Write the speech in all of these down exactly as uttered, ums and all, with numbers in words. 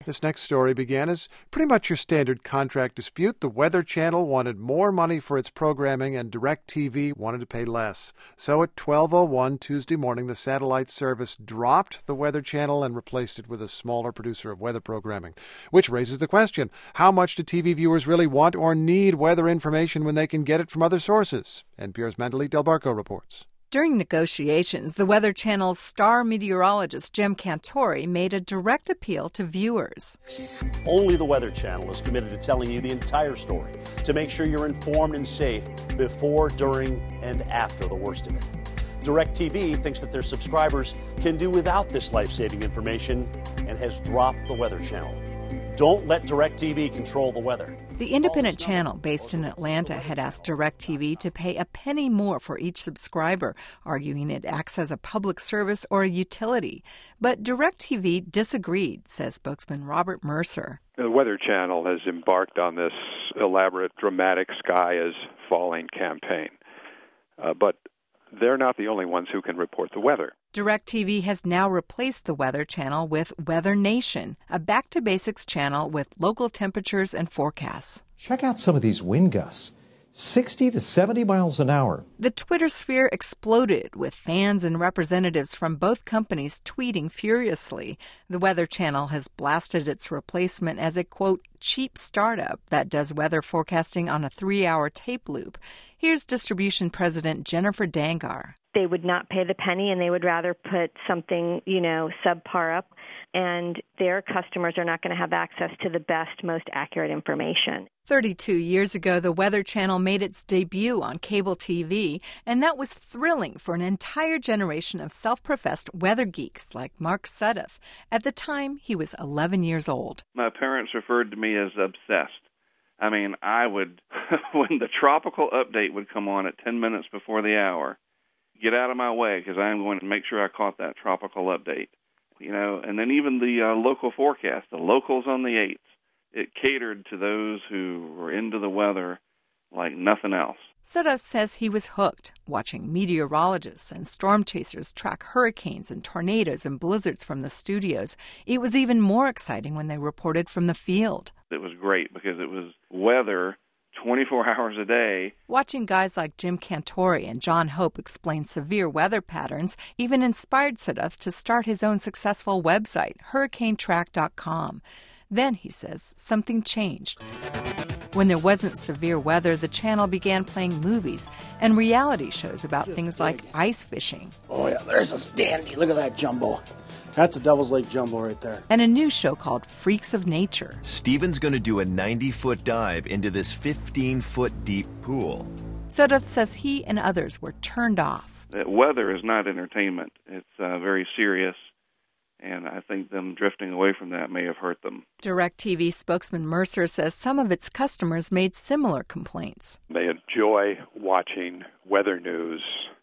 This next story began as pretty much your standard contract dispute. The Weather Channel wanted more money for its programming, and DirecTV wanted to pay less. So at twelve oh one Tuesday morning, the satellite service dropped the Weather Channel and replaced it with a smaller producer of weather programming, which raises the question, how much do T V viewers really want or need weather information when they can get it from other sources? N P R's Mandalit Del Barco reports. During negotiations, the Weather Channel's star meteorologist Jim Cantore made a direct appeal to viewers. Only the Weather Channel is committed to telling you the entire story to make sure you're informed and safe before, during, and after the worst of it. DirecTV thinks that their subscribers can do without this life-saving information and has dropped the Weather Channel. Don't let DirecTV control the weather. The independent channel based in Atlanta had asked DirecTV to pay a penny more for each subscriber, arguing it acts as a public service or a utility. But DirecTV disagreed, says spokesman Robert Mercer. The Weather Channel has embarked on this elaborate, dramatic sky is falling campaign. Uh, but they're not the only ones who can report the weather. DirecTV has now replaced the Weather Channel with Weather Nation, a back-to-basics channel with local temperatures and forecasts. Check out some of these wind gusts, sixty to seventy miles an hour. The Twitter sphere exploded, with fans and representatives from both companies tweeting furiously. The Weather Channel has blasted its replacement as a, quote, cheap startup that does weather forecasting on a three-hour tape loop. Here's distribution president Jennifer Dangar. They would not pay the penny, and they would rather put something, you know, subpar up, and their customers are not going to have access to the best, most accurate information. thirty-two years ago, the Weather Channel made its debut on cable T V, and that was thrilling for an entire generation of self-professed weather geeks like Mark Sudduth. At the time, he was eleven years old. My parents referred to me as obsessed. I mean, I would, when the tropical update would come on at ten minutes before the hour, get out of my way because I'm going to make sure I caught that tropical update. You know, and then even the uh, local forecast, the locals on the eights, it catered to those who were into the weather like nothing else. Sudduth says he was hooked, watching meteorologists and storm chasers track hurricanes and tornadoes and blizzards from the studios. It was even more exciting when they reported from the field. It was great because it was weather twenty-four hours a day. Watching guys like Jim Cantore and John Hope explain severe weather patterns even inspired Sudduth to start his own successful website, hurricane track dot com. Then, he says, something changed. When there wasn't severe weather, the channel began playing movies and reality shows about things like ice fishing. Oh, yeah, there's a dandy. Look at that jumbo. That's a Devil's Lake jumbo right there. And a new show called Freaks of Nature. Steven's going to do a ninety-foot dive into this fifteen-foot deep pool. Sudduth says he and others were turned off. That weather is not entertainment. It's uh, very serious. And I think them drifting away from that may have hurt them. DirecTV spokesman Mercer says some of its customers made similar complaints. They enjoy watching weather news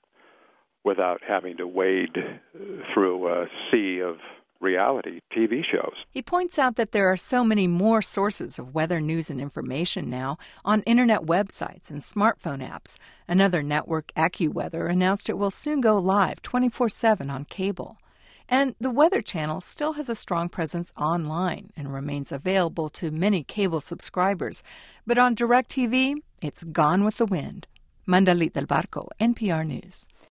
without having to wade through a sea of reality T V shows. He points out that there are so many more sources of weather news and information now on internet websites and smartphone apps. Another network, AccuWeather, announced it will soon go live twenty-four seven on cable. And the Weather Channel still has a strong presence online and remains available to many cable subscribers. But on DirecTV, it's gone with the wind. Mandalit Del Barco, N P R News.